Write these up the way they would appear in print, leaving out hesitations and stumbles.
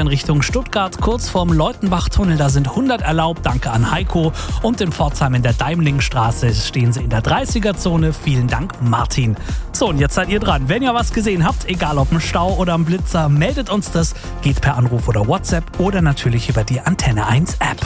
Richtung Stuttgart, kurz vorm Leutenbach-Tunnel. Da sind 100 erlaubt. Danke an Heiko. Und in Pforzheim in der Deimlingstraße stehen sie in der 30er-Zone. Vielen Dank, Martin. So, und jetzt seid ihr dran. Wenn ihr was gesehen habt, egal ob ein Stau oder ein Blitzer, meldet uns das. Geht per Anruf oder WhatsApp oder natürlich über die Antenne 1 App.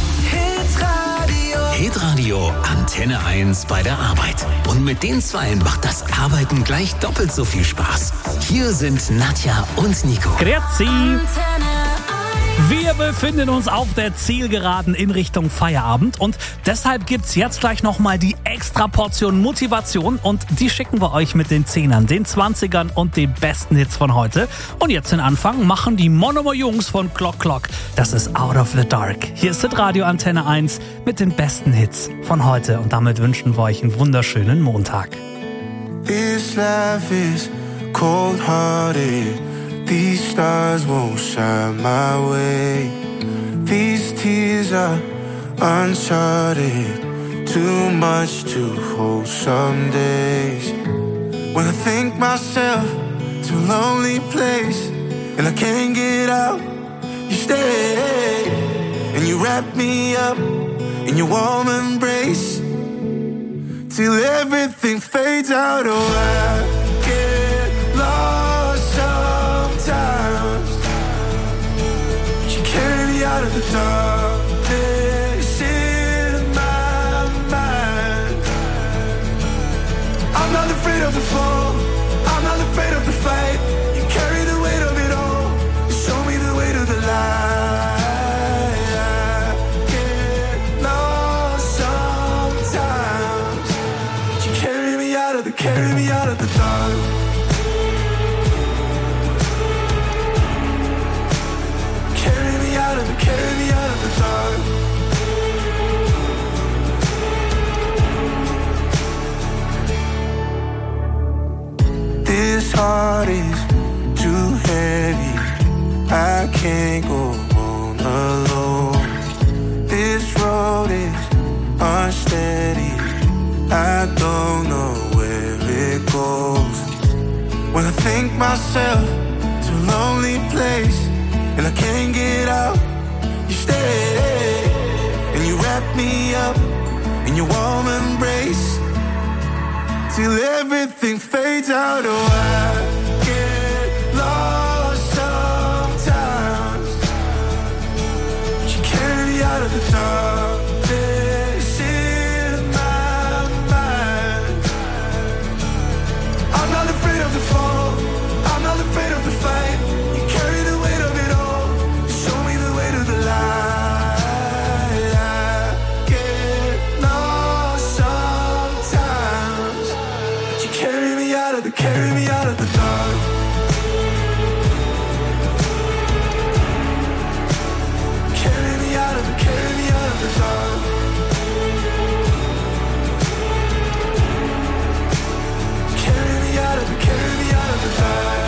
Hitradio Antenne 1 bei der Arbeit. Und mit den Zweien macht das Arbeiten gleich doppelt so viel Spaß. Hier sind Nadja und Nico. Grüezi. Wir befinden uns auf der Zielgeraden in Richtung Feierabend und deshalb gibt's jetzt gleich nochmal die extra Portion Motivation und die schicken wir euch mit den 10ern, den 20ern und den besten Hits von heute. Und jetzt den Anfang machen die Monomo Jungs von Clock Clock. Das ist Out of the Dark. Hier ist Radio Antenne 1 mit den besten Hits von heute und damit wünschen wir euch einen wunderschönen Montag. This life is cold-hearted. These stars won't shine my way. These tears are uncharted. Too much to hold some days. When I think myself to a lonely place and I can't get out, you stay and you wrap me up in your warm embrace till everything fades out. Oh, I get lost sometimes, but you carry me out of the darkness in my mind. I'm not afraid of the fall, I'm not afraid of the fight. You carry the weight of it all, you show me the way to the light. I get lost sometimes, but you carry me out of the dark. Carry me out of the dark. This heart is too heavy, I can't go on alone. This road is unsteady, I don't know where it goes. When I think myself to a lonely place and I can't get out, you stay and you wrap me up in your warm embrace till everything fades out. Oh, I get lost sometimes, but you carry me out of the darkness in my mind. I'm not afraid of the fall, I'm not afraid of the fight. You carry the weight of it all, you show me the way to the light. I get lost sometimes, but you carry me out of the dark. Carry me out of the dark. Carry me out of the dark. Carry me out of the dark.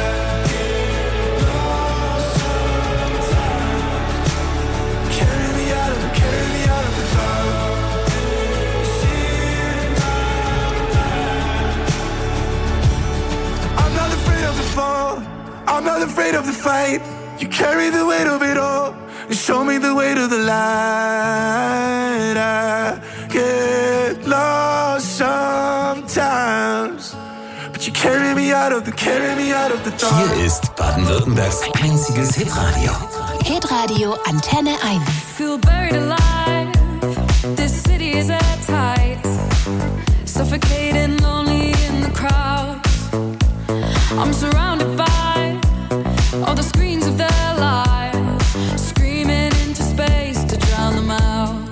I'm not afraid of the fight. You carry the weight of it all and show me the way to the light. I get lost sometimes, but you carry me out of the dark. Hier ist Baden-Württembergs einziges Hitradio. Hitradio Antenne 1. Feel buried alive. This city is at tight. Suffocating, lonely in the crowd. I'm surrounded by all the screens of their lives, screaming into space to drown them out.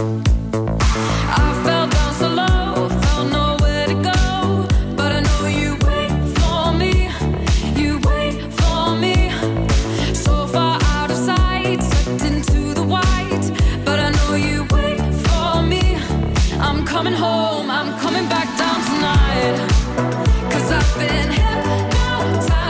I fell down so low, felt nowhere to go, but I know you wait for me, you wait for me. So far out of sight, sucked into the white, but I know you wait for me. I'm coming home, I'm coming back down tonight, 'cause I've been hypnotized.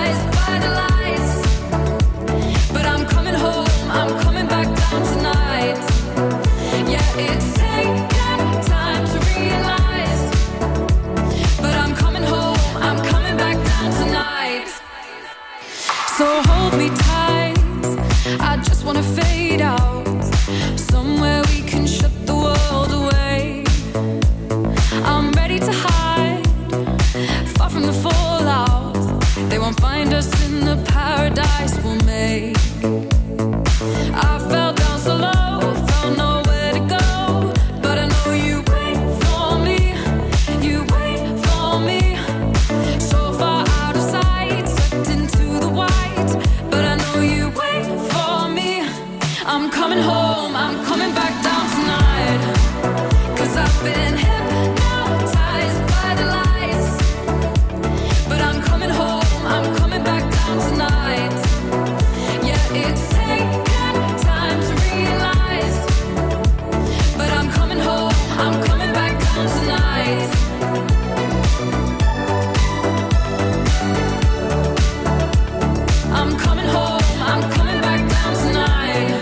I'm coming home, I'm coming back down tonight. 'Cause I've been hypnotized by the lights. But I'm coming home, I'm coming back down tonight. Yeah, it's taken time to realize. But I'm coming home, I'm coming back down tonight. I'm coming home, I'm coming back down tonight.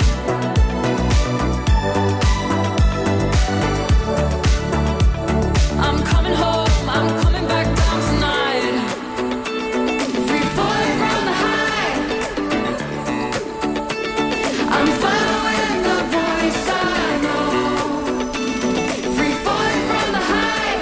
I'm coming home, I'm coming back down tonight. Free falling from the high. I'm following the voice I know. Free falling from the high.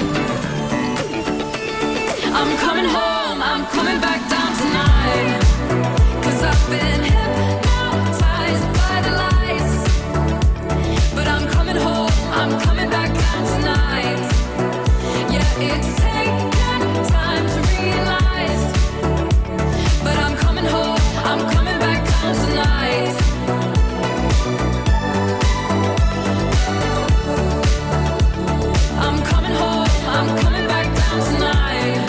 I'm coming home, I'm coming back down tonight. 'Cause I've been hypnotized by the lights. But I'm coming home, I'm coming back down tonight. Yeah, it's taken time to realize. But I'm coming home, I'm coming back down tonight. I'm coming home, I'm coming back down tonight.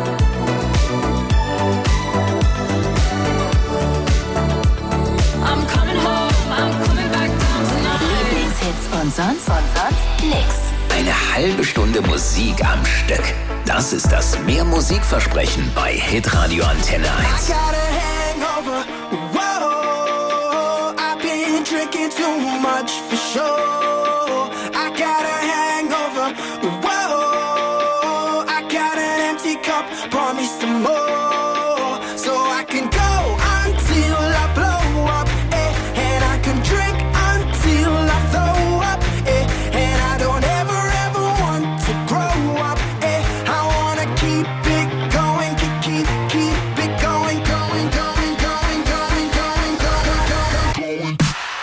I'm coming home, I'm coming back down tonight. Lieblingshits und sonst nix. Eine halbe Stunde Musik am Stück. Das ist das Mehr-Musikversprechen bei Hitradio Antenne 1. I got a hangover. Whoa, I've been drinking too much for sure. I got a hangover. Whoa, I got an empty cup. Pour me some more, so I can go until I blow up. And I can drink until I throw up. And I don't ever want to grow up. I wanna keep it going, keep it going, going, going, going, going, going, going, going.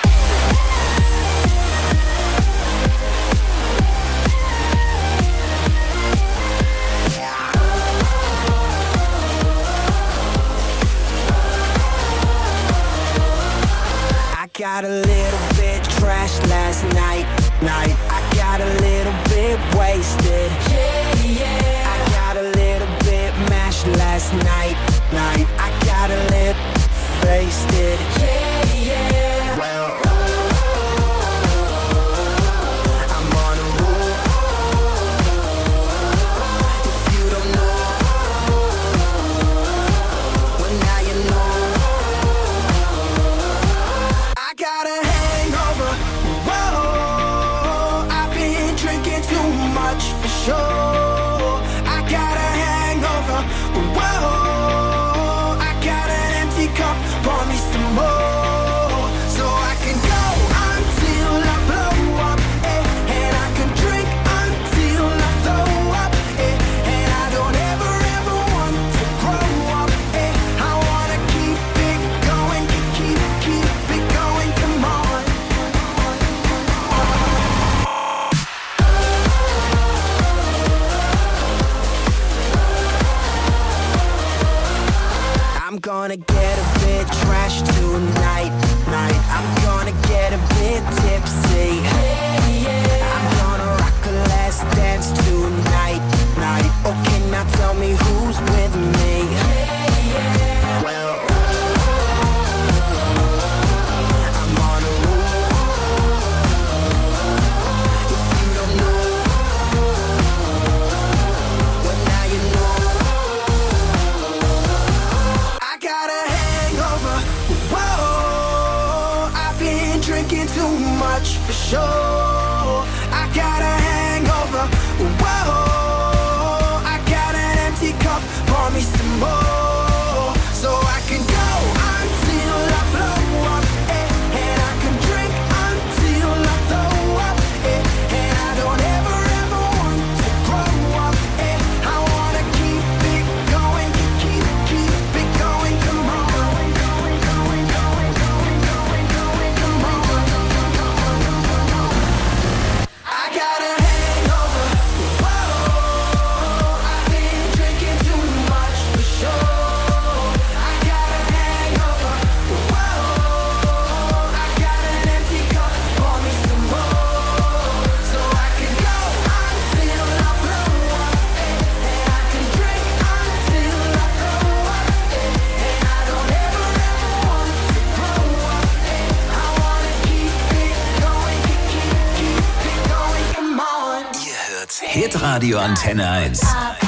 I got a little bit trashed last night. I got a little bit wasted. I got a little bit mashed last night. I got a little wasted. Well, I'm on a roll. If you don't know, well now you know. I got a hangover. Whoa, I've been drinking too much for sure. I got a hangover. Whoa, I got an empty cup. Pour me some more, so I can go until I blow up. And I can drink until I throw up. And I don't ever want to grow up. I wanna keep it going, keep it going. Come on. I'm gonna get a bit trashed tonight. I'm gonna get a bit tipsy. I'm gonna rock a last dance tonight. Okay, now tell me who's with me. Well, I'm on a roll. If you don't know, well now you know. I got a hangover. Whoa, I've been drinking too much for sure. I got a hangover. Whoa, I got an empty cup. Pour me some more, so I can go until I blow up. And I can drink until I throw up. And I don't ever want to grow up. I wanna keep it going, keep it going. Come on. Come on. I got a hangover. Whoa, I've been drinking too much for sure. Radio Antenne 1.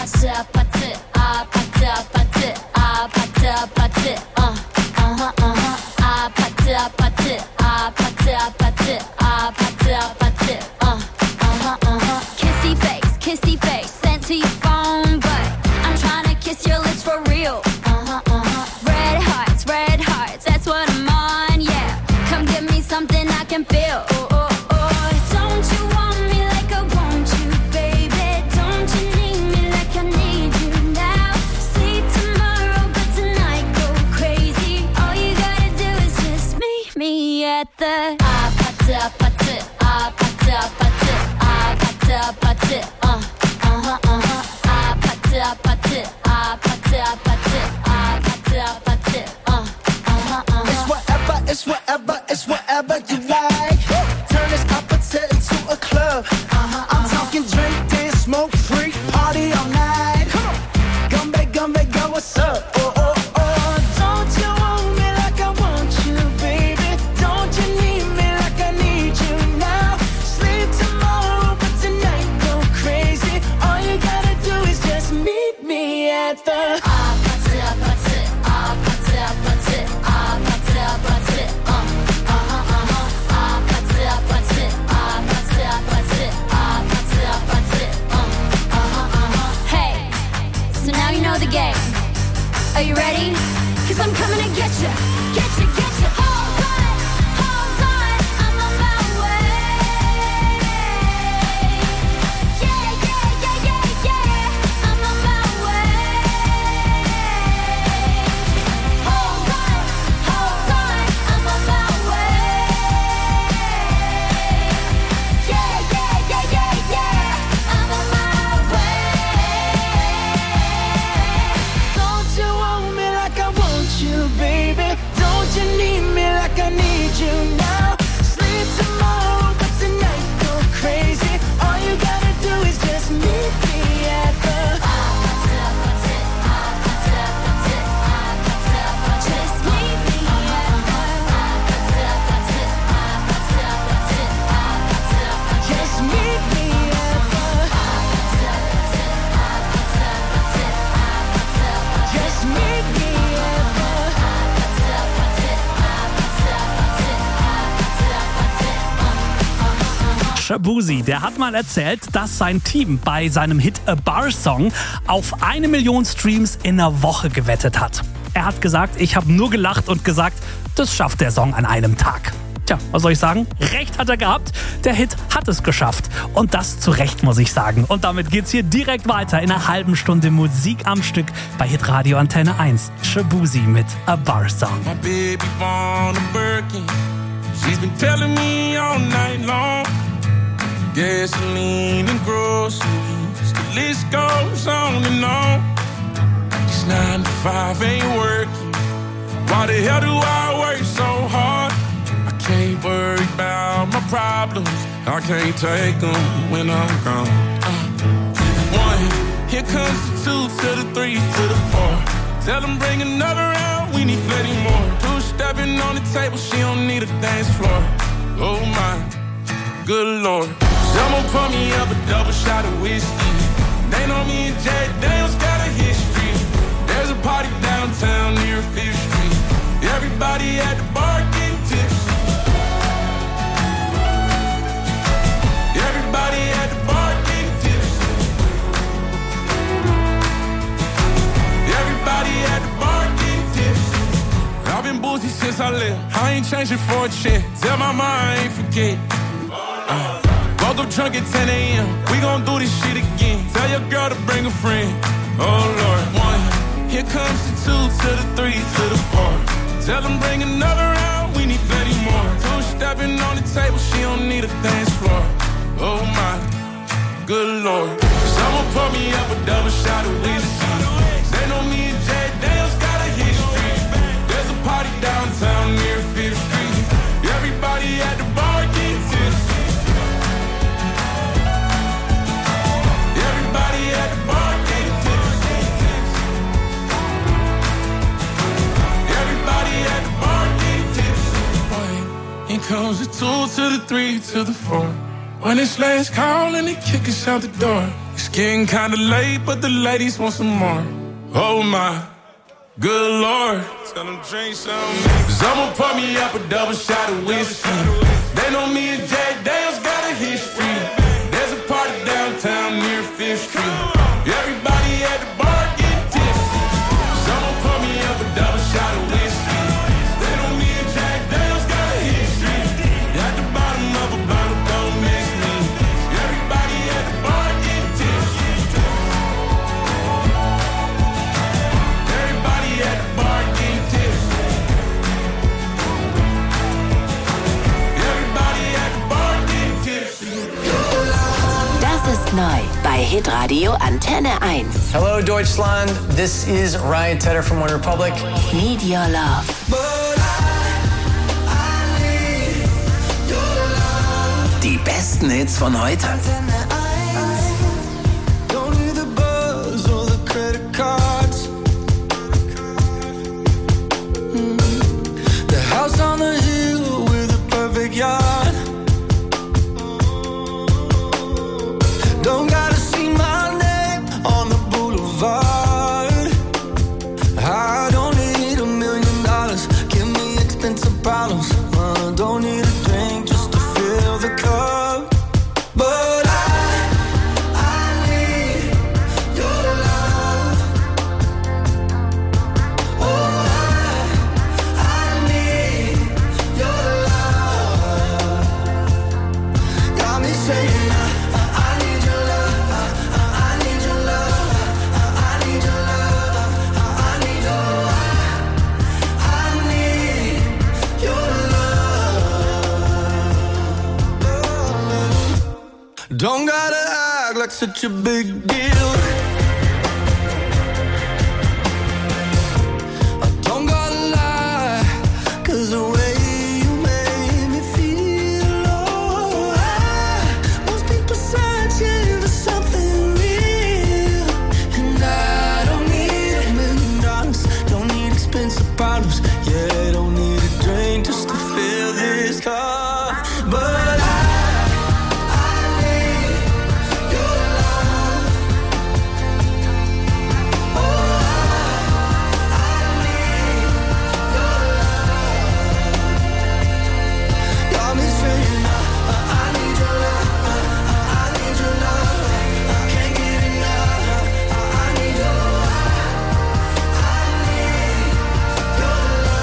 Kissy face, sent to your phone, but I'm trying to kiss your lips for real. Red hearts, that's what I'm on, yeah. Come give me something I can feel. Don't you want me like I want you, baby? Don't you need me like I need you now? Sleep tomorrow, but tonight go crazy. All you gotta do is just meet me at the It's whatever you like. Turn this opposite into a club. I'm talking drink, dance, smoke, freak, party all night. Come back, go, what's up? Don't you want me like I want you, baby? Don't you need me like I need you now? Sleep tomorrow, but tonight go crazy. All you gotta do is just meet me at the Are you ready? 'Cause I'm coming to get you. Hold on, I'm on my way. Yeah, I'm on my way. Hold on, I'm on my way. Yeah, I'm on my way. Don't you want me like I want you, baby? Don't you need me like I need you now? Sleep tomorrow, but tonight go crazy. All you gotta do is just meet me at the just meet me at the just meet me at the just meet me at the Shaboozey, der hat mal erzählt, dass sein Team bei seinem Hit A Bar Song auf 1 Million Streams in einer Woche gewettet hat. Er hat gesagt, ich habe nur gelacht und gesagt, das schafft der Song an einem Tag. Tja, was soll ich sagen? Recht hat er gehabt. Der Hit hat es geschafft. Und das zu Recht, muss ich sagen. Und damit geht's hier direkt weiter in einer halben Stunde Musik am Stück bei Hitradio Antenne 1. Shaboozey mit A Bar Song. My baby born a Birkin. She's been telling me all night long. Gasoline and groceries, the list goes on and on. This 9 to 5 ain't working. Why the hell do I work so hard? I can't worry about my problems. I can't take them when I'm gone. 1, here comes the 2 to the 3 to the 4. Tell them bring another round, we need plenty more. 2 stepping on the table, she don't need a dance floor. Oh my, good Lord. Someone pour me up a double shot of whiskey. They know me and Jack Daniels got a history. There's a party downtown near 5th Street. Everybody at the bar getting tipsy. Everybody at the bar getting tipsy. Everybody at the bar getting tipsy. I've been boozy since I left. I ain't changing for a check. Tell my mom I ain't forget. Woke up drunk at 10 a.m. We gon' do this shit again. Tell your girl to bring a friend. Oh Lord. 1, here comes the 2 to the 3 to the 4. Tell them bring another round, we need plenty more. 2 stepping on the table, she don't need a dance floor. Oh my, good Lord. Someone pour me up a double shot of whiskey. They know me and Jack Daniels got a history. There's a party downtown near 5th Street. Everybody at the bar getting tipsy. Everybody at the bar getting tipsy. Everybody at the bar getting tipsy. Here comes the 2 to the 3 to the 4. When it's last call and they kick us out the door. It's getting kinda late, but the ladies want some more. Oh my, good Lord. Tell them drink some. Cause I'ma pour me up a double shot of whiskey. They know me and Jack Daniels got a history. There's a party downtown near 5th Street. Everybody at the bar get tipsy. Cause I'ma pour me up a double shot of whiskey. They know me and Jack Daniels got a history. At the bottom of a bottle, don't miss me. Everybody at the bar get tipsy. Everybody at the bar get tipsy. Everybody at the bar get tipsy. Das ist neu bei Hitradio Antenne 1. Hello Deutschland, this is Ryan Tedder from One Republic. Need Your Love. Die besten Hits von heute. Don't need the buzz or the credit cards. The house on the hill with a perfect yard. Don't gotta see my name on the boulevard. I don't need $1 million. Give me expensive problems. Don't need a drink just to fill the cup. But I need your love. Oh, I need your love. Got me saying I need your love. I need your love. I need your love. I need your love. I need your love. Don't gotta act like such a big deal. I don't gotta lie, 'cause the way you made me feel, oh, most people searching for something real. And I don't need $1 million, don't need expensive problems. Yeah, don't need a drink just to fill this cup. But I need your love. Oh, I need your love. Got me saying I need your love. I need your love. I can't get enough. I need your love. I need your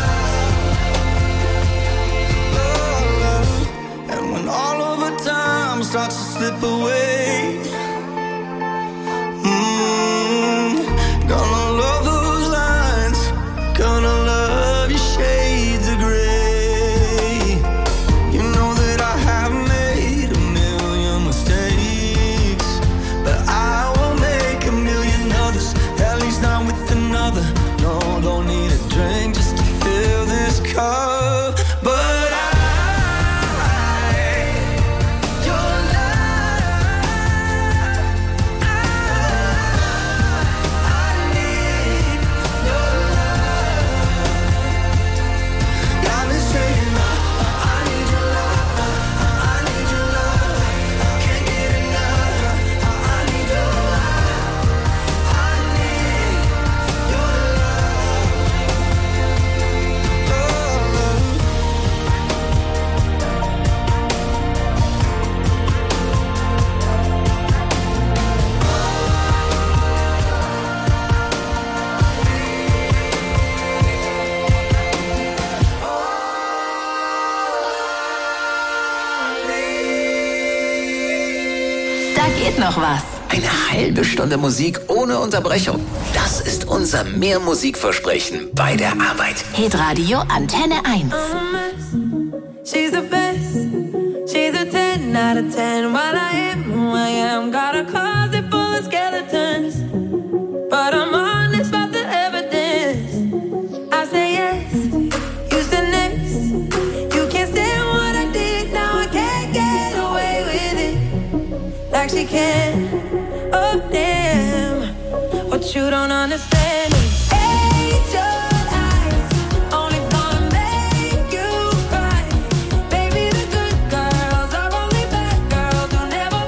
love. And when all of the time starts to slip away, gonna love those lines, gonna love your shades of gray. You know that I have made $1 million mistakes, but I won't make $1 million others, at least not with another. No, don't need a drink just to fill this cup. But your love, I need your love. Got me saying I need your love. I need your love. Can't get enough. I need your love. I need your Da geht noch was. Eine halbe Stunde Musik ohne Unterbrechung. Das ist unser Mehrmusikversprechen bei der Arbeit. Hitradio Antenne 1. She's the best. She's a 10 out of 10. While I am who I am, got a closet full of skeletons. But I'm honest about the evidence. I say yes, you said next. You can't stand what I did, now I can't get away with it. Like she can. Oh damn, what you don't understand is angel eyes only gonna make you cry. Baby, the good girls are only bad girls who never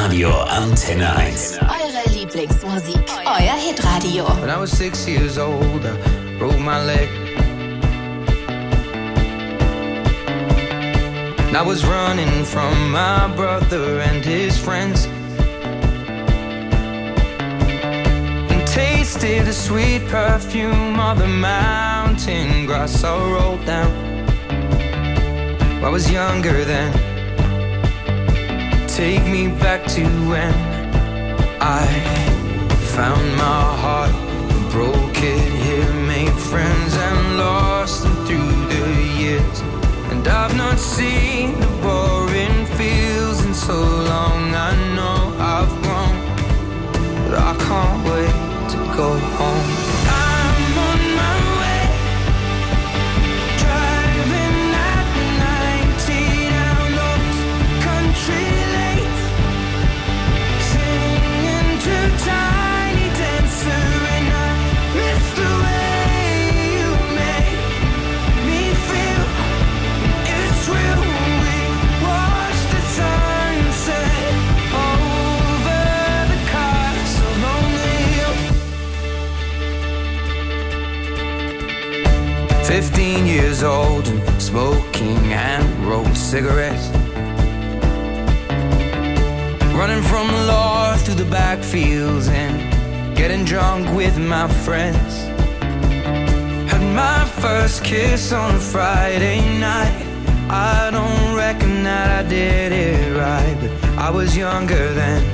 Hitradio Antenne 1. Eure Lieblingsmusik, euer Hitradio. When I was 6 years old, I broke my leg. And I was running from my brother and his friends, and tasted the sweet perfume of the mountain grass I rolled down. I was younger then. Take me back to when I found my heart, broke it here, made friends and lost them through the years. And I've not seen the boring fields in so long. I know I've grown, but I can't wait to go home. I'm on my way, driving at 90 down those country lanes, singing to Tiny Dancer, and I miss the way you make me feel. It's real. We watch the sunset over the castle on the hill. 15 years old and smoking hand-rolled cigarettes, running from the law through the backfields and getting drunk with my friends. Had my first kiss on a Friday night. I don't reckon that I did it right, but I was younger then.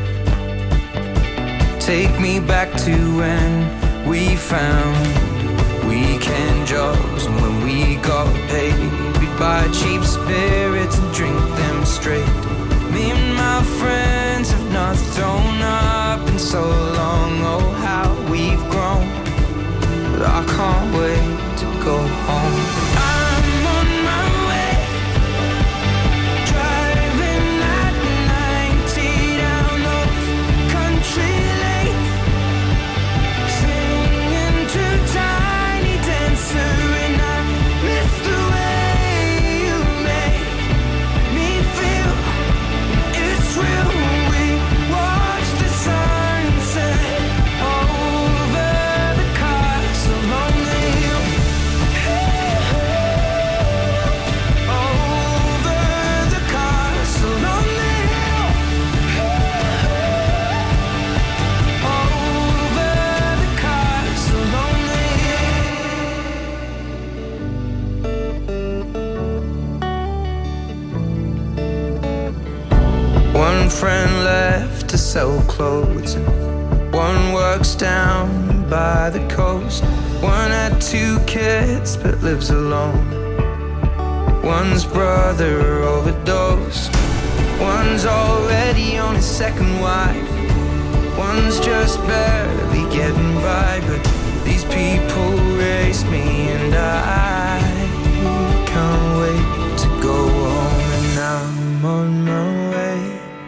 Take me back to when we found weekend jobs, and when we got paid, we'd buy cheap spirits and drink them straight. Me and my friends have not thrown up in so long. Oh, how we've grown, but I can't wait to go home. I'm on my way, driving at 90 down those country lanes, singing to Tiny Dancer, and I miss the way you make me feel. It's real. We watch the sunset over the castle on the hill. Over the castle on the hill. Over the castle on the hill. One friend left to sell clothes, and one works down by the coast. One had 2 kids but lives alone. One's brother overdosed. One's already on his second wife. One's just barely getting by, but these people raised me, and I can't wait to go home. And I'm on my way.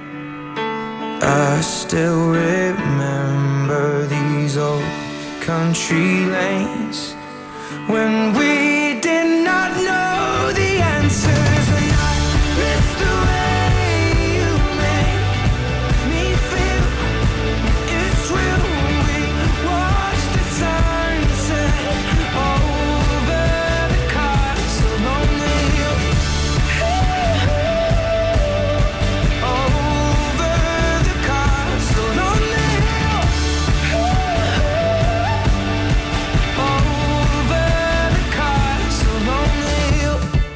I still remember these old country lanes when we did not know the answers, and I miss the way you make me feel. It's real. We watch the sunset over the castle on the hill. Over the castle on the hill. Over the castle on the hill.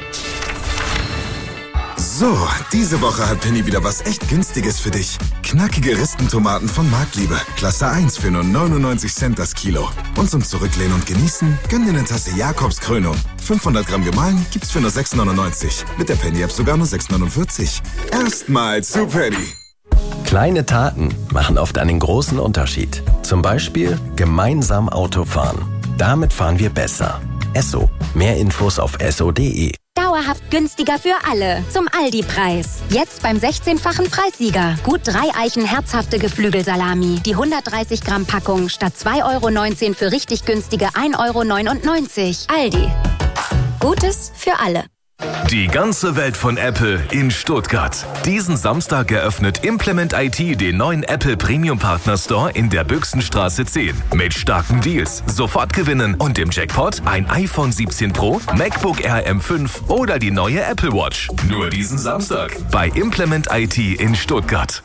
So, diese Woche hat Penny wieder was echt Günstiges für dich. Knackige Ristentomaten von Marktliebe. Klasse 1 für nur 99 Cent das Kilo. Und zum Zurücklehnen und Genießen, gönn dir eine Tasse Jakobs Krönung. 500 Gramm gemahlen gibt's für nur 6,99. Mit der Penny-App sogar nur 6,49. Erstmal zu Penny. Kleine Taten machen oft einen großen Unterschied. Zum Beispiel gemeinsam Auto fahren. Damit fahren wir besser. Esso. Mehr Infos auf esso.de. Dauerhaft günstiger für alle. Zum Aldi-Preis. Jetzt beim 16-fachen Preissieger. Gut 3 Eichen herzhafte Geflügelsalami. Die 130 Gramm Packung statt 2,19 € für richtig günstige 1,99 €. Aldi. Gutes für alle. Die ganze Welt von Apple in Stuttgart. Diesen Samstag eröffnet Implement IT den neuen Apple Premium Partner Store in der Büchsenstraße 10. Mit starken Deals, sofort gewinnen und im Jackpot ein iPhone 17 Pro, MacBook Air M5 oder die neue Apple Watch. Nur diesen Samstag bei Implement IT in Stuttgart.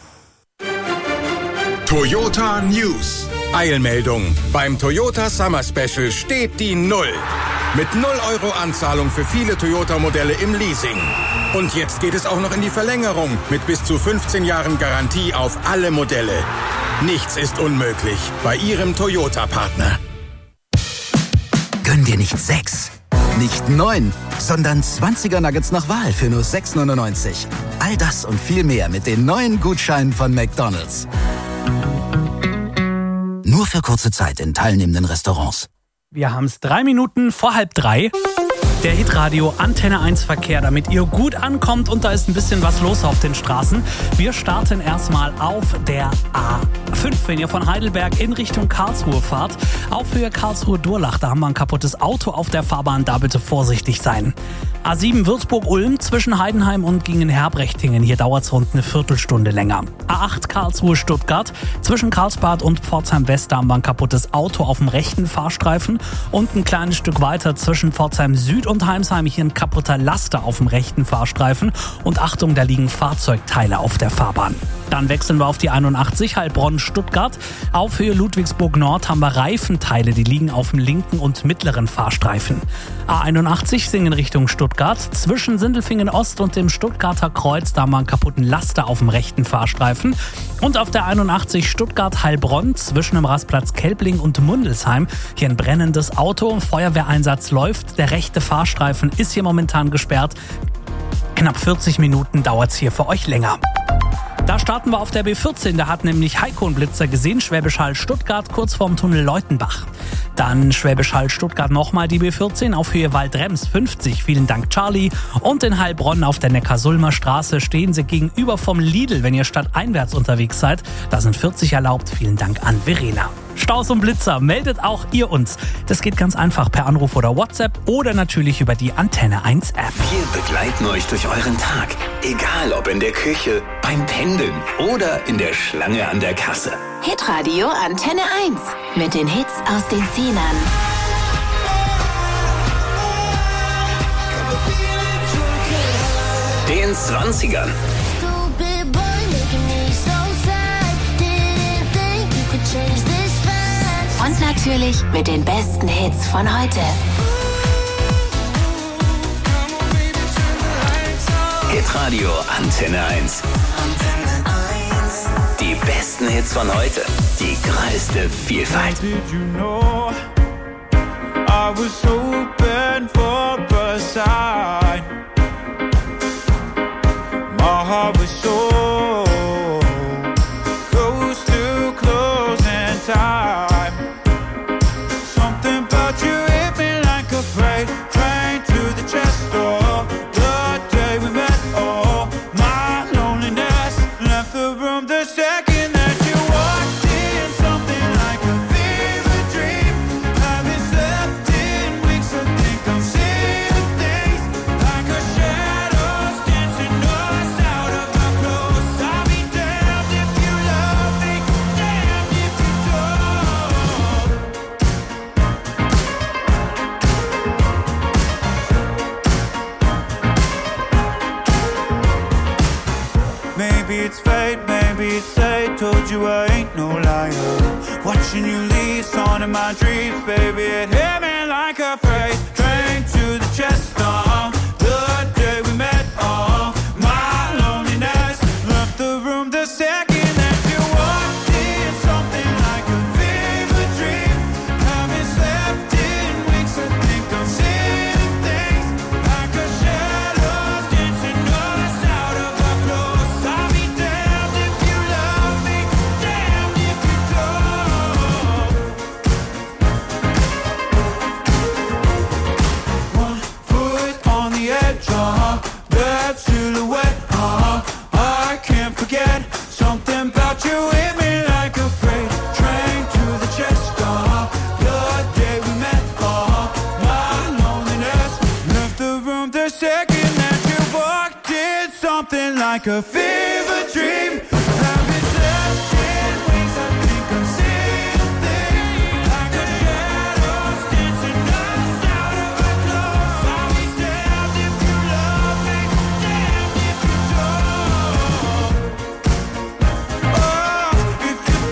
Toyota News. Eilmeldung. Beim Toyota Summer Special steht die Null. Mit 0 € Anzahlung für viele Toyota-Modelle im Leasing. Und jetzt geht es auch noch in die Verlängerung mit bis zu 15 Jahren Garantie auf alle Modelle. Nichts ist unmöglich bei Ihrem Toyota-Partner. Gönn dir nicht 6, nicht 9, sondern 20er Nuggets nach Wahl für nur 6,99. All das und viel mehr mit den neuen Gutscheinen von McDonald's. Nur für kurze Zeit in teilnehmenden Restaurants. Wir haben es 3 Minuten vor 2:30. Der Hitradio Antenne 1 Verkehr, damit ihr gut ankommt und da ist ein bisschen was los auf den Straßen. Wir starten erstmal auf der A5, wenn ihr von Heidelberg in Richtung Karlsruhe fahrt. Auf Höhe Karlsruhe-Durlach, da haben wir ein kaputtes Auto auf der Fahrbahn, da bitte vorsichtig sein. A7 Würzburg-Ulm zwischen Heidenheim und Gingen-Herbrechtingen, hier dauert es rund eine Viertelstunde länger. A8 Karlsruhe-Stuttgart, zwischen Karlsbad und Pforzheim-West, da haben wir ein kaputtes Auto auf dem rechten Fahrstreifen und ein kleines Stück weiter zwischen Pforzheim-Süd und Heimsheim hier ein kaputter Laster auf dem rechten Fahrstreifen und Achtung, da liegen Fahrzeugteile auf der Fahrbahn. Dann wechseln wir auf die 81 Heilbronn-Stuttgart. Auf Höhe Ludwigsburg-Nord haben wir Reifenteile, die liegen auf dem linken und mittleren Fahrstreifen. A81 Singen Richtung Stuttgart. Zwischen Sindelfingen-Ost und dem Stuttgarter Kreuz, da haben wir einen kaputten Laster auf dem rechten Fahrstreifen. Und auf der 81 Stuttgart-Heilbronn zwischen dem Rastplatz Kelbling und Mundelsheim hier ein brennendes Auto. Feuerwehreinsatz läuft. Der rechte Fahrstreifen ist hier momentan gesperrt. Knapp 40 Minuten dauert es hier für euch länger. Da starten wir auf der B14, da hat nämlich Heiko einen Blitzer gesehen, Schwäbisch Hall Stuttgart, kurz vorm Tunnel Leutenbach. Dann Schwäbisch Hall Stuttgart nochmal die B14 auf Höhe Waldrems 50, vielen Dank Charlie. Und in Heilbronn auf der Neckarsulmer Straße stehen sie gegenüber vom Lidl, wenn ihr stadteinwärts unterwegs seid. Da sind 40 erlaubt, vielen Dank an Verena. Staus und Blitzer, meldet auch ihr uns. Das geht ganz einfach per Anruf oder WhatsApp oder natürlich über die Antenne 1 App. Wir begleiten euch durch euren Tag. Egal ob in der Küche, beim Pendeln oder in der Schlange an der Kasse. Hitradio Antenne 1 mit den Hits aus den 10ern. Den 20ern. Und natürlich mit den besten Hits von heute. Hitradio Antenne 1. Die besten Hits von heute. Die größte Vielfalt. Did you know I was hoping for a sign? My heart was so close to closing time. Something about you hit me like a freight train to the chest door. The day we met, oh, my loneliness left the room the second that you walked in. Something like a fever dream. Haven't slept in weeks. I think I'm seeing things like a shadows dancing us out of our clothes. I'll be damned if you love me, damned if you don't. Maybe it's fate, maybe it's fate. Told you I ain't no liar. Watching you leave, on in my dreams, baby. It hit me like a freight train to the chest. The day we met, my loneliness left the room the second that you walked in. Something like a fever dream. Haven't slept in weeks. I think I'm seeing things like a shadow dancing us out of our clothes. I'll be damned if you love me, damned if you don't. 1 foot like a fever dream. I've been searching wings, I think I'm seeing things like the shadows dancing us out of our clothes. I'll be damned if you love me, damned if you don't. Oh, if you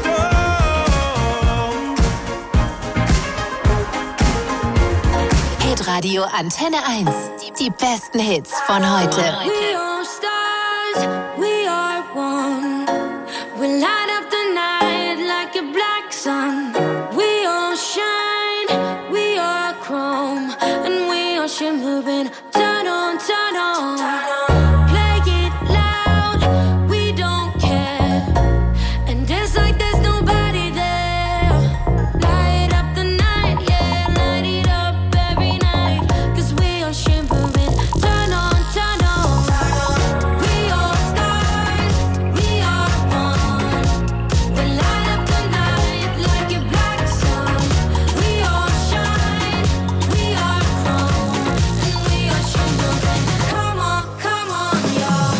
don't. Hitradio Antenne 1. Die besten Hits von heute. We are stars, we are one. We light up the night like a black sun. We all shine, we are chrome, and we are shimmering. Turn on, turn on. Play it loud, we don't care. And dance like there's nobody there. Light up the night, yeah, light it up every night. 'Cause we are shimmering. Turn on, turn on. We are stars, we are one. We light up the night like a black sun. We all shine, we are chrome, and we are shimmering. Come on, y'all.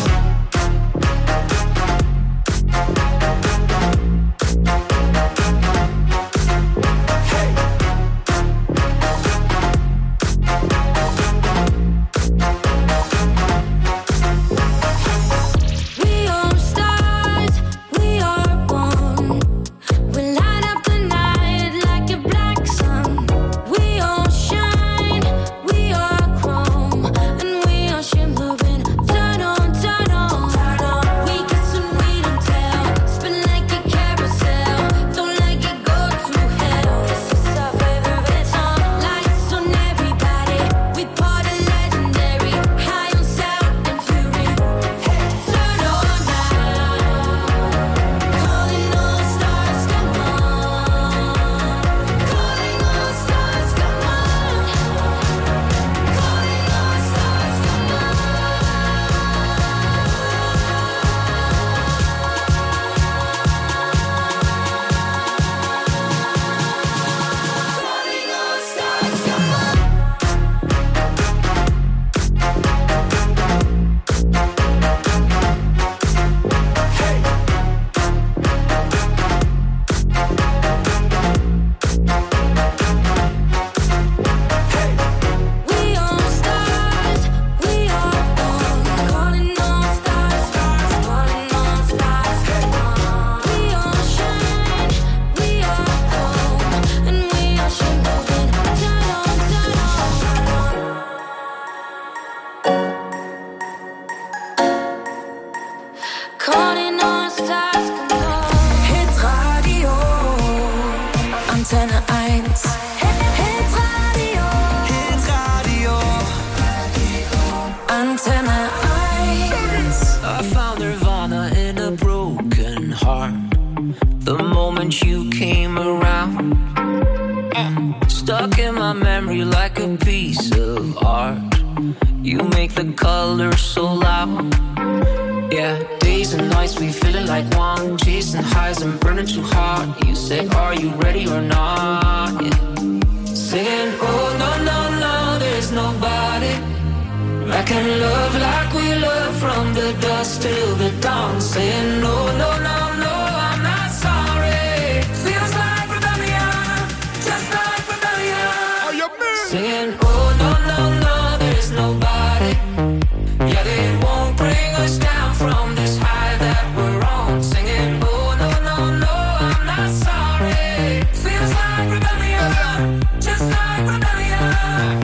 We are stars, we are one. We light up the night like a black sun. We all shine, we are chrome, and we are shimmering. Turn on, turn on. We kiss and we don't tell. Spin like a carousel. Don't like it, go to hell. This is our favorite song. Lights on everybody. We party legendary. High on sound and fury. Turn on now. Calling all stars, come on. Calling all stars, come on. Calling all stars, come on. Calling all stars, come on. We are stars, we are one. Calling all stars, calling all stars, come on. We all shine, we are chrome, and we are shimmering. Turn on, turn on. Calling all stars, come on. Hitradio Antenne 1. Hitradio Antenne 1. I found Nirvana in a broken heart. The moment you came around, stuck in my memory like a piece of art. You make the colors so loud. Yeah, days and nights we feeling like one, chasing highs and burning too hard. You say, are you ready or not? Yeah. Singing, oh no, no, no, there's nobody I can love like we love from the dusk till the dawn. Saying, no, no, no, no, I'm not sorry. Feels like rebellion, just like rebellion. Singing, oh no, no, no, there's nobody. Yeah, they won't bring us down from this high that we're on. Singing, oh no, no, no, I'm not sorry. Feels like rebellion, just like rebellion.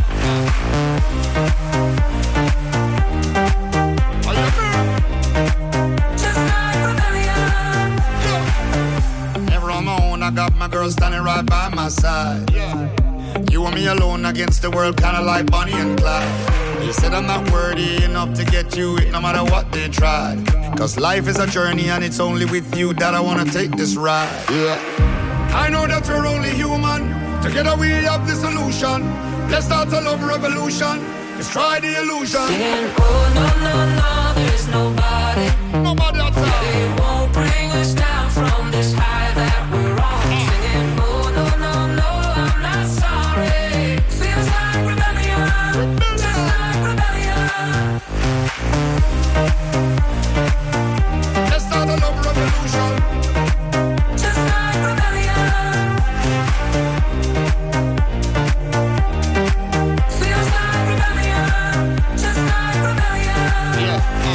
Just like rebellion. Never alone, I got my girl standing right by my side. You and me alone against the world, kinda like Bonnie and Clyde. They said I'm not worthy enough to get you no matter what they tried. 'Cause life is a journey and it's only with you that I wanna take this ride. Yeah. I know that we're only human. Together we have the solution. Let's start a love revolution. Let's try the illusion. Singing, oh no, no, no, there's nobody. Nobody outside. They won't bring us down from this high that we're on. Singing, oh no, no, no, I'm not sorry. Feels like rebellion, just like rebellion.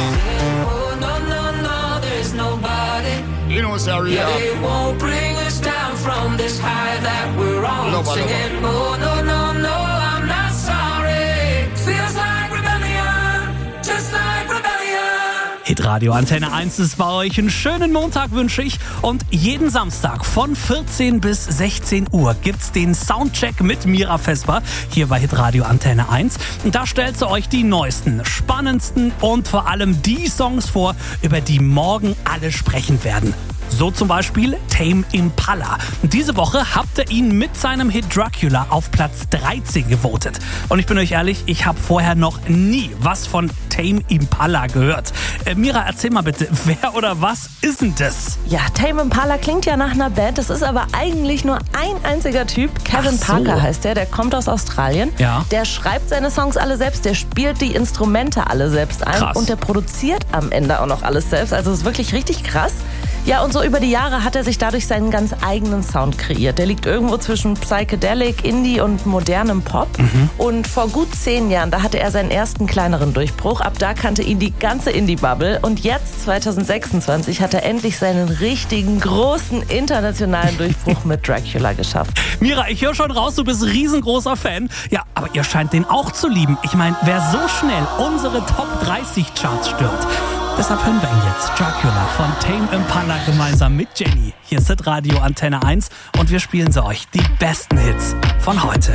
Oh, no, no, no, there's nobody. You know, sorry, yeah, they won't bring us down from this high that we're on. Singing, oh, no, no, no, I'm not sorry. Feels like rebellion, just like rebellion. Hitradio Antenne 1 ist bei euch. Einen schönen Montag wünsche ich. Und jeden Samstag von 14 bis 16 Uhr gibt's den Soundcheck mit Mira Vesper hier bei Hitradio Antenne 1. Und da stellt sie euch die neuesten, spannendsten und vor allem die Songs vor, über die morgen alle sprechen werden. So zum Beispiel Tame Impala. Diese Woche habt ihr ihn mit seinem Hit Dracula auf Platz 13 gewotet. Und ich bin euch ehrlich, ich habe vorher noch nie was von Tame Impala gehört. Mira, erzähl mal bitte, wer oder was ist denn das? Ja, Tame Impala klingt ja nach einer Band. Das ist aber eigentlich nur ein einziger Typ. Kevin Parker heißt der kommt aus Australien. Ja. Der schreibt seine Songs alle selbst, der spielt die Instrumente alle selbst ein. Krass. Und der produziert am Ende auch noch alles selbst. Also es ist wirklich richtig krass. Ja, und so über die Jahre hat er sich dadurch seinen ganz eigenen Sound kreiert. Der liegt irgendwo zwischen Psychedelic, Indie und modernem Pop. Und vor gut 10 Jahren, da hatte er seinen ersten kleineren Durchbruch. Ab da kannte ihn die ganze Indie-Bubble. Und jetzt, 2026, hat er endlich seinen richtigen, großen, internationalen Durchbruch mit Dracula geschafft. Mira, ich höre schon raus, du bist riesengroßer Fan. Ja, aber ihr scheint den auch zu lieben. Ich meine, wer so schnell unsere Top 30 Charts stürmt. Deshalb hören wir ihn jetzt. Dracula von Tame Impala gemeinsam mit Jenny. Hier ist Hitradio Antenne 1 und wir spielen sie euch die besten Hits von heute.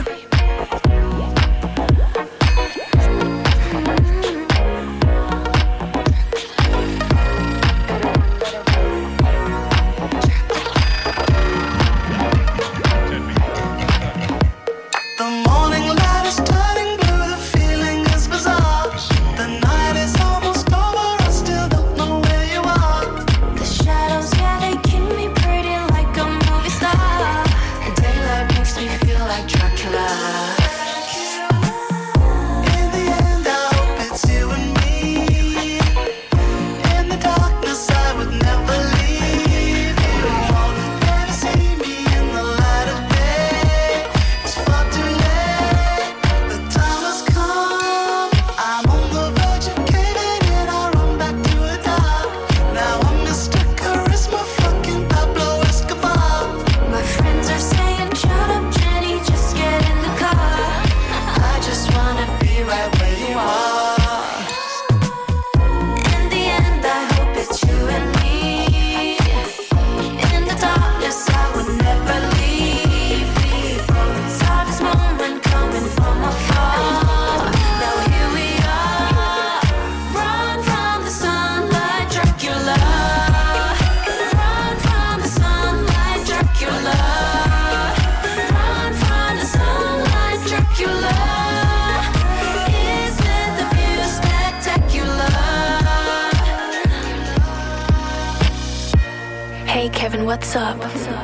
Hey Kevin, what's up?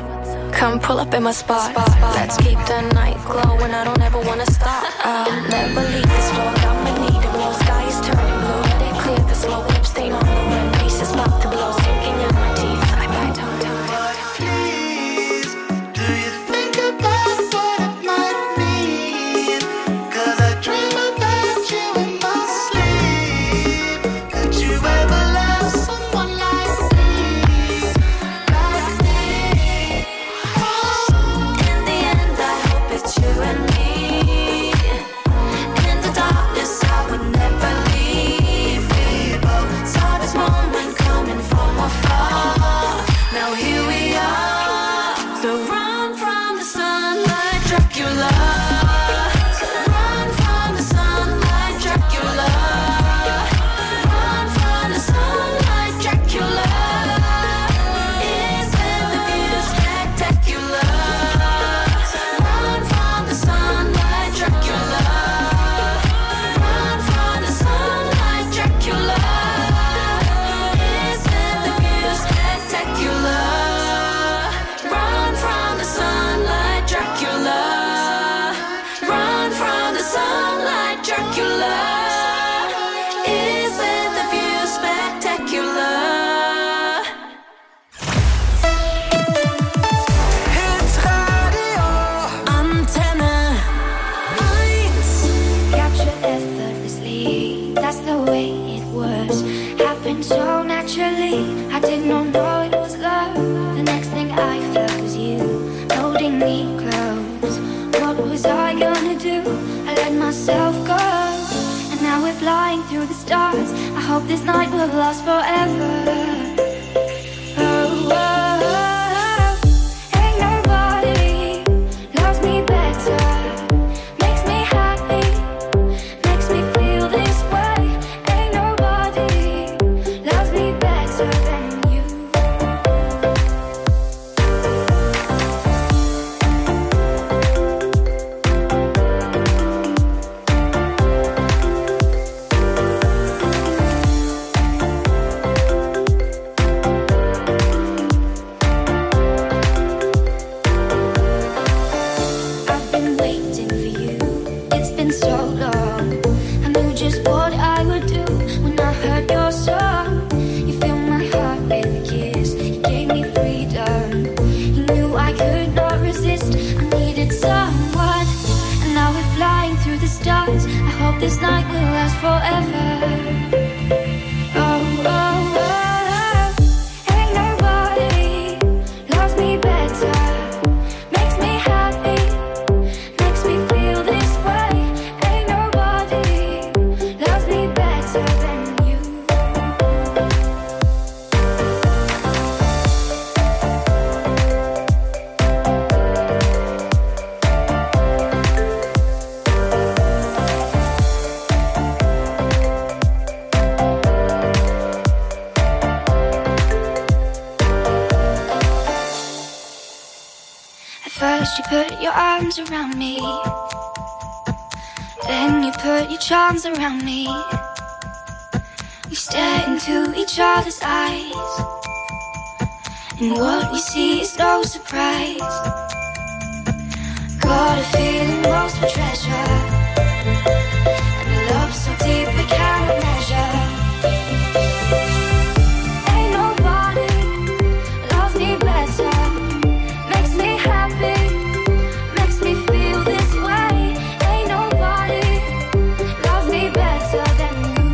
Come pull up in my spot. Let's keep the night glowing. I don't ever wanna stop. I'll never leave this road. I'ma need a blow. Sky is turning blue. Let it clear the smoke. Lip stain on the rim. Face is about to blow. Sinking in my teeth. I bite down. You and me in the darkness, I would never leave. happened so naturally. I did not know it was love. The next thing I felt was you holding me close. What was I gonna do? I let myself go, and now we're flying through the stars. I hope this night will last forever. This night will last forever. First you put your arms around me, then you put your charms around me. We stare into each other's eyes, and what we see is no surprise. Got a feeling lost for treasure, and a love so deep we cannot measure. Ain't nobody loves me better. Makes me happy, makes me feel this way. Ain't nobody loves me better than you.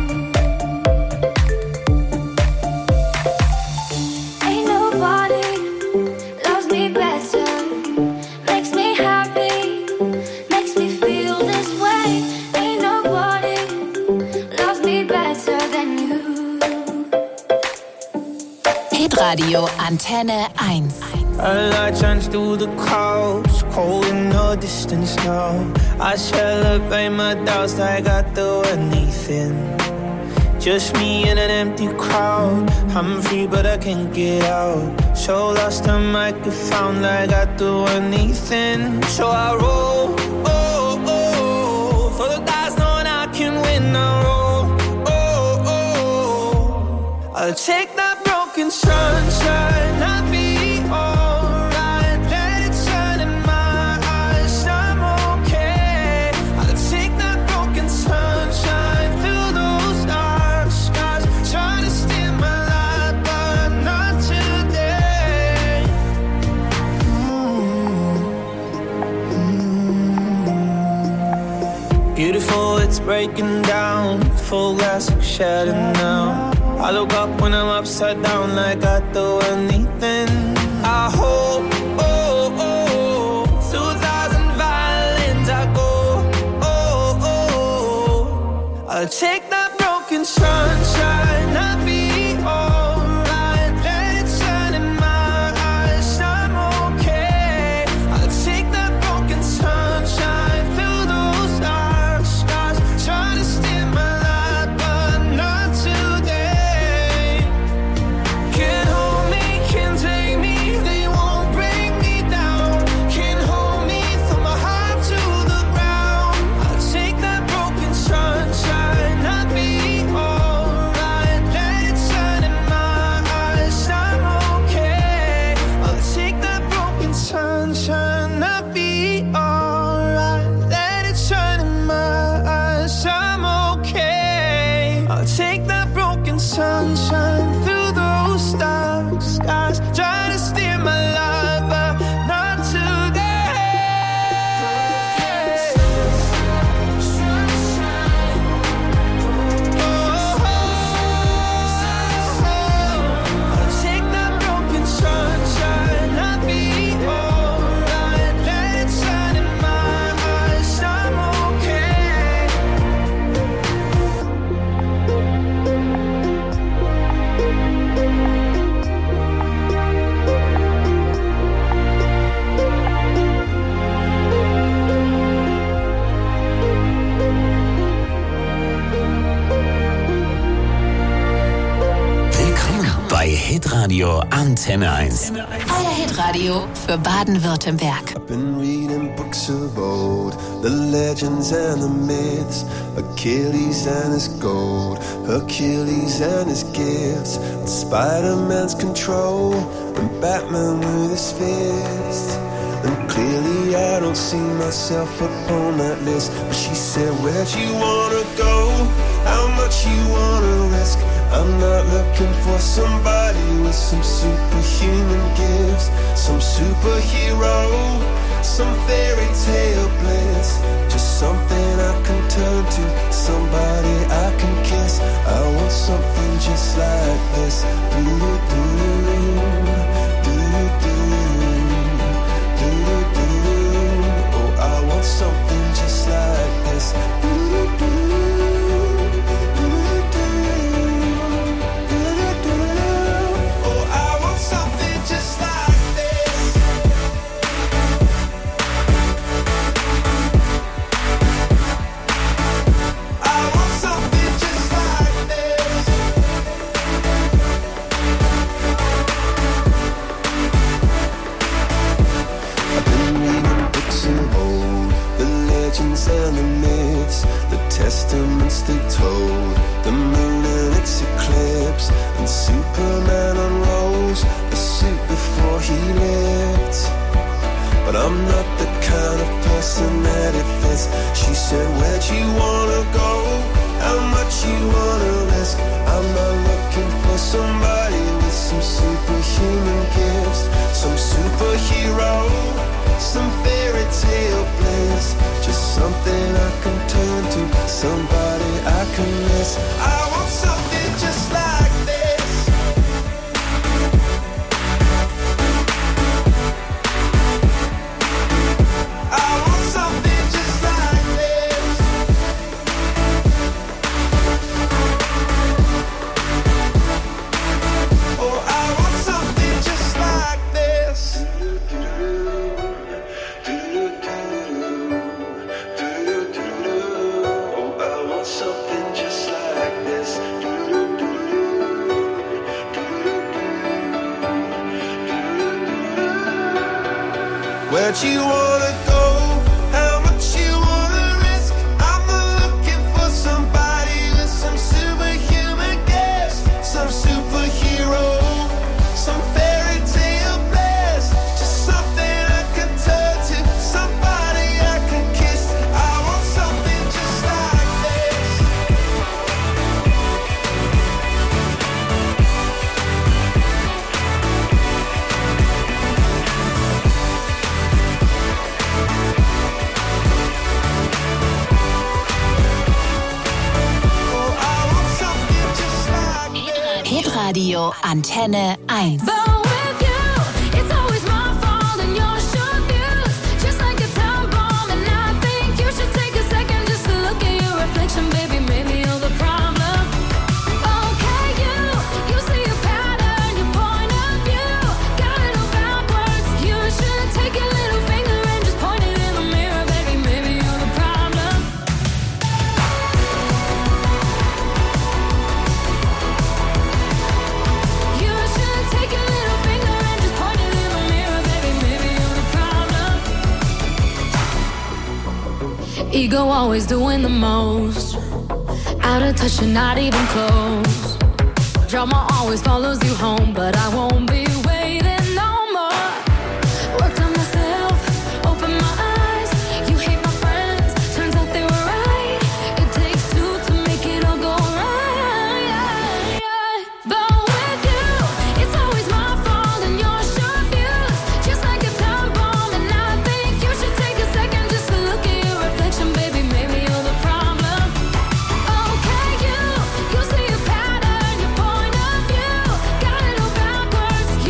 Ain't nobody loves me better. Makes me happy, makes me feel this way. Ain't nobody loves me better than you. Hitradio Antenne 1. A light shines through the clouds, cold in the distance now. I celebrate my doubts like I do anything. Just me in an empty crowd. I'm free but I can't get out. So lost I might get found like I do anything. So I roll, oh, oh, for the guys knowing I can win. I roll, oh, oh, I'll take that broken sunshine, I'll be alright. Let it shine in my eyes, I'm okay. I'll take that broken sunshine through those dark skies. Try to steal my light, but not today. Beautiful, it's breaking down. Full glass like shattered now. I look up when I'm upside down like I do anything. I hope, oh, oh, through 1,000 violins I go, oh, oh, I'll take that broken sunshine, I'll be alright. Let it shine in my eyes, I'm okay. I'll take that broken sunshine through those dark skies. Try to steal my light, but not today. Can't hold me, can't take me, they won't bring me down. Can't hold me, throw my heart to the ground. I'll take that broken sunshine, I'll be alright. Let it shine in my eyes, I'm okay. I'll take that broken sunshine, I'll be alright. Let it shine in my eyes, I'm okay. I'll take that broken sunshine through those dark skies. Try to steer my life, but not today. bei Hitradio Antenne 1. Euer Hitradio für Baden-Württemberg. I've been reading books of old, the legends and the myths, Achilles and his gold, Hercules and his gifts, and Spider-Man's control, and Batman with his fists. And clearly I don't see myself upon that list. But she said, where'd you wanna go? How much you wanna risk? I'm not looking for somebody with some superhuman gifts, some superhero, some fairy tale bliss. Just something I can turn to, somebody I can kiss. I want something just like this. Oh, I want something just like this. And the myths, the testaments they told, the moon and its eclipse, and Superman unrolls the suit before he lived. But I'm not the kind of person that it fits. She said, where'd you wanna go? How much you wanna risk? I'm not looking for somebody with some superhuman gifts, some superhero, some fairy tale bliss. Just something I can turn to, somebody I can miss. I want something just like this. I want something just like this. Oh, I want something just like this. Something just like this. Where'd you wanna go? How much you wanna risk? I'm not looking for somebody with some superhuman gifts, some superhero, some fairy tale bliss. Just something I can turn to, somebody I can kiss. I want something just like this. Hitradio Antenne 1. Ego always doing the most. Out of touch and not even close. Drama always follows you home, but I won't be waiting no more. Worked on myself, open my eyes. You hate my friends, turns out they were right. It takes two to make it all go right. But with you, it's always my fault and your short views. Just like a time bomb, and I think you should take a second just to look at your reflection, baby. Maybe you're the problem. Okay, you see a pattern, your point of view. Got it all backwards.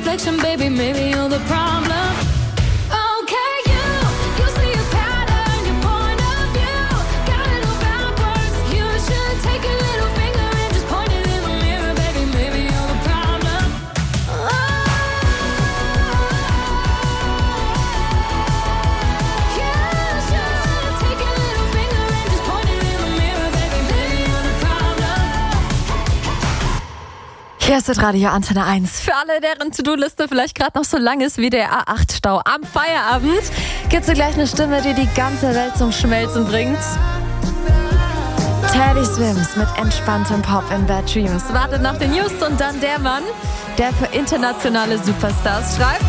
reflection, baby, maybe you're the problem. Okay, you see a pattern, your point of view, got it all backwards. You should take a little finger and just point it in the mirror, baby, maybe you're the problem. You should take a little finger and just point it in the mirror, baby, maybe you're the problem. Hier ist Radio Antenne 1. Für alle, deren To-Do-Liste vielleicht gerade noch so lang ist wie der A8-Stau am Feierabend, gibt's gleich eine Stimme, die die ganze Welt zum Schmelzen bringt. Teddy Swims mit entspanntem Pop in Bad Dreams wartet nach den News und dann der Mann, der für internationale Superstars schreibt.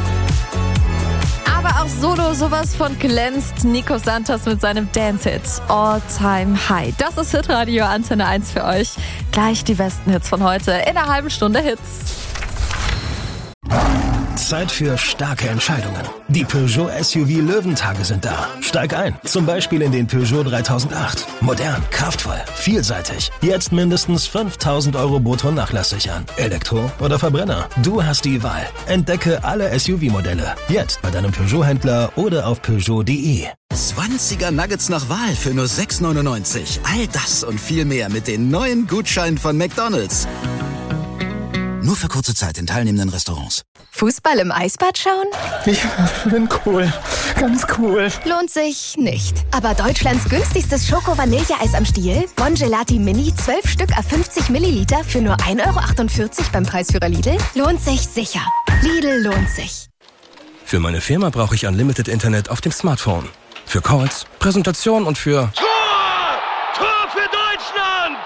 Aber auch solo sowas von glänzt Nico Santos mit seinem Dance-Hit All Time High. Das ist Hitradio Antenne 1 für euch. Gleich die besten Hits von heute in einer halben Stunde Hits. Zeit für starke Entscheidungen. Die Peugeot SUV Löwentage sind da. Steig ein, zum Beispiel in den Peugeot 3008. Modern, kraftvoll, vielseitig. Jetzt mindestens 5.000 € brutto nachlasssichern. Elektro oder Verbrenner? Du hast die Wahl. Entdecke alle SUV-Modelle. Jetzt bei deinem Peugeot-Händler oder auf Peugeot.de. 20er Nuggets nach Wahl für nur 6,99. All das und viel mehr mit den neuen Gutscheinen von McDonald's. Nur für kurze Zeit in teilnehmenden Restaurants. Fußball im Eisbad schauen? Ich bin cool. Ganz cool. Lohnt sich nicht. Aber Deutschlands günstigstes Schoko-Vanilleeis am Stiel? Bongelati Mini, 12 Stück a 50 Milliliter für nur 1,48 € beim Preisführer Lidl? Lohnt sich sicher. Lidl lohnt sich. Für meine Firma brauche ich Unlimited Internet auf dem Smartphone. Für Calls, Präsentation und für... Tor für Deutschland!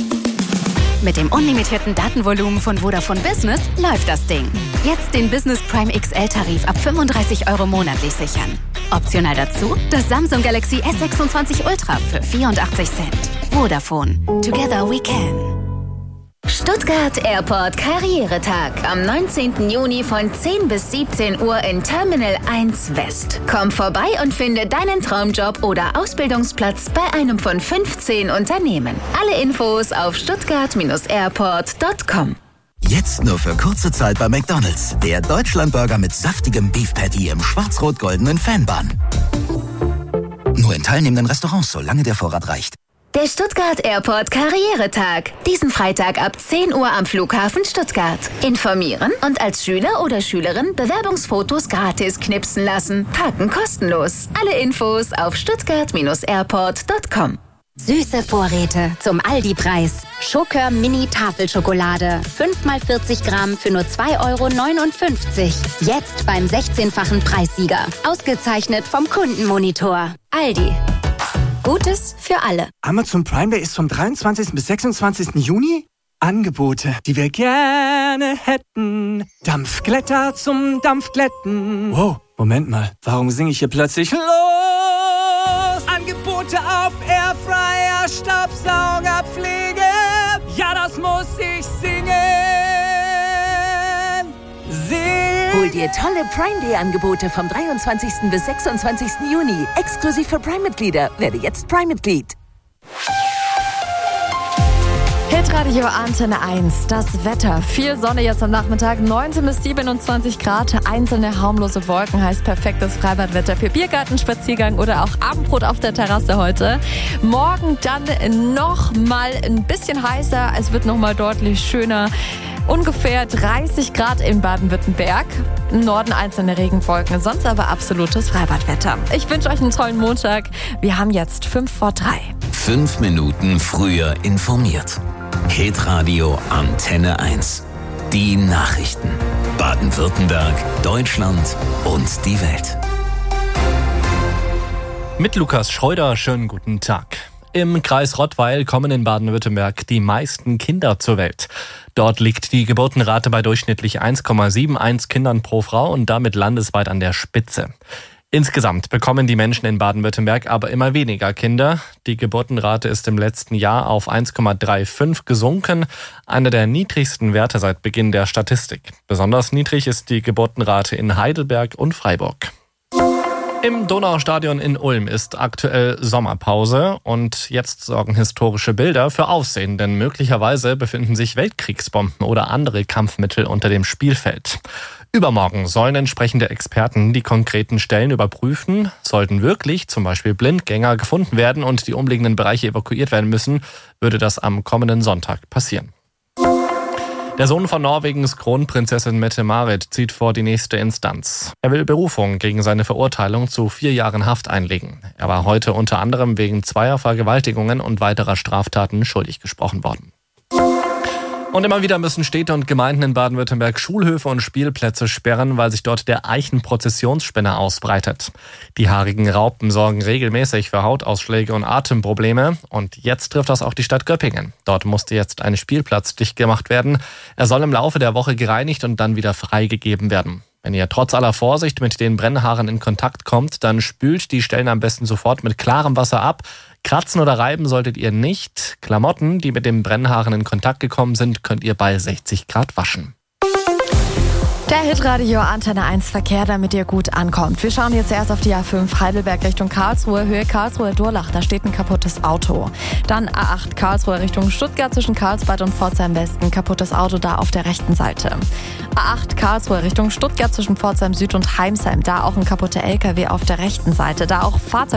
Mit dem unlimitierten Datenvolumen von Vodafone Business läuft das Ding. Jetzt den Business Prime XL-Tarif ab 35 € monatlich sichern. Optional dazu das Samsung Galaxy S26 Ultra für 84 Cent. Vodafone. Together we can. Stuttgart Airport Karrieretag. Am 19. Juni von 10 bis 17 Uhr in Terminal 1 West. Komm vorbei und finde deinen Traumjob oder Ausbildungsplatz bei einem von 15 Unternehmen. Alle Infos auf stuttgart-airport.com. Jetzt nur für kurze Zeit bei McDonald's. Der Deutschlandburger mit saftigem Beef Patty im schwarz-rot-goldenen Fanbun. Nur in teilnehmenden Restaurants, solange der Vorrat reicht. Der Stuttgart Airport Karrieretag. Diesen Freitag ab 10 Uhr am Flughafen Stuttgart. Informieren und als Schüler oder Schülerin Bewerbungsfotos gratis knipsen lassen. Parken kostenlos. Alle Infos auf stuttgart-airport.com. Süße Vorräte zum Aldi-Preis. Schokör Mini Tafelschokolade. 5x40 Gramm für nur 2,59 €. Jetzt beim 16-fachen Preissieger. Ausgezeichnet vom Kundenmonitor. Aldi. Gutes für alle. Amazon Prime Day ist vom 23. bis 26. Juni. Angebote, die wir gerne hätten. Dampfglätter zum Dampfglätten. Wow, Moment mal. Warum singe ich hier plötzlich los? Angebote auf Airfryer, Staubsaugerpflege. Ja, das muss ich singen. Hol dir tolle Prime Day Angebote vom 23. bis 26. Juni. Exklusiv für Prime-Mitglieder. Werde jetzt Prime-Mitglied. Hitradio Antenne 1. Das Wetter. Viel Sonne jetzt am Nachmittag. 19 bis 27 Grad. Einzelne harmlose Wolken heißt perfektes Freibadwetter für Biergarten, Spaziergang oder auch Abendbrot auf der Terrasse heute. Morgen dann noch mal ein bisschen heißer. Es wird noch mal deutlich schöner. Ungefähr 30 Grad in Baden-Württemberg. Im Norden einzelne Regenwolken, sonst aber absolutes Freibadwetter. Ich wünsche euch einen tollen Montag. Wir haben jetzt 2:55. 5 Minuten früher informiert. Hitradio Antenne 1. Die Nachrichten. Baden-Württemberg, Deutschland und die Welt. Mit Lukas Schreuder, schönen guten Tag. Im Kreis Rottweil kommen in Baden-Württemberg die meisten Kinder zur Welt. Dort liegt die Geburtenrate bei durchschnittlich 1,71 Kindern pro Frau und damit landesweit an der Spitze. Insgesamt bekommen die Menschen in Baden-Württemberg aber immer weniger Kinder. Die Geburtenrate ist im letzten Jahr auf 1,35 gesunken, einer der niedrigsten Werte seit Beginn der Statistik. Besonders niedrig ist die Geburtenrate in Heidelberg und Freiburg. Im Donaustadion in Ulm ist aktuell Sommerpause und jetzt sorgen historische Bilder für Aufsehen, denn möglicherweise befinden sich Weltkriegsbomben oder andere Kampfmittel unter dem Spielfeld. Übermorgen sollen entsprechende Experten die konkreten Stellen überprüfen. Sollten wirklich zum Beispiel Blindgänger gefunden werden und die umliegenden Bereiche evakuiert werden müssen, würde das am kommenden Sonntag passieren. Der Sohn von Norwegens Kronprinzessin Mette-Marit zieht vor die nächste Instanz. Er will Berufung gegen seine Verurteilung zu 4 Jahren Haft einlegen. Er war heute unter anderem wegen 2 Vergewaltigungen und weiterer Straftaten schuldig gesprochen worden. Und immer wieder müssen Städte und Gemeinden in Baden-Württemberg Schulhöfe und Spielplätze sperren, weil sich dort der Eichenprozessionsspinner ausbreitet. Die haarigen Raupen sorgen regelmäßig für Hautausschläge und Atemprobleme. Und jetzt trifft das auch die Stadt Göppingen. Dort musste jetzt ein Spielplatz dicht gemacht werden. Er soll im Laufe der Woche gereinigt und dann wieder freigegeben werden. Wenn ihr trotz aller Vorsicht mit den Brennhaaren in Kontakt kommt, dann spült die Stellen am besten sofort mit klarem Wasser ab. Kratzen oder reiben solltet ihr nicht. Klamotten, die mit den Brennhaaren in Kontakt gekommen sind, könnt ihr bei 60 Grad waschen. Der Hitradio Antenne 1 Verkehr, damit ihr gut ankommt. Wir schauen jetzt erst auf die A5 Heidelberg Richtung Karlsruhe, Höhe Karlsruhe-Durlach. Da steht ein kaputtes Auto. Dann A8 Karlsruhe Richtung Stuttgart zwischen Karlsbad und Pforzheim Westen. Kaputtes Auto da auf der rechten Seite. A8 Karlsruhe Richtung Stuttgart zwischen Pforzheim Süd und Heimsheim. Da auch ein kaputter LKW auf der rechten Seite. Da auch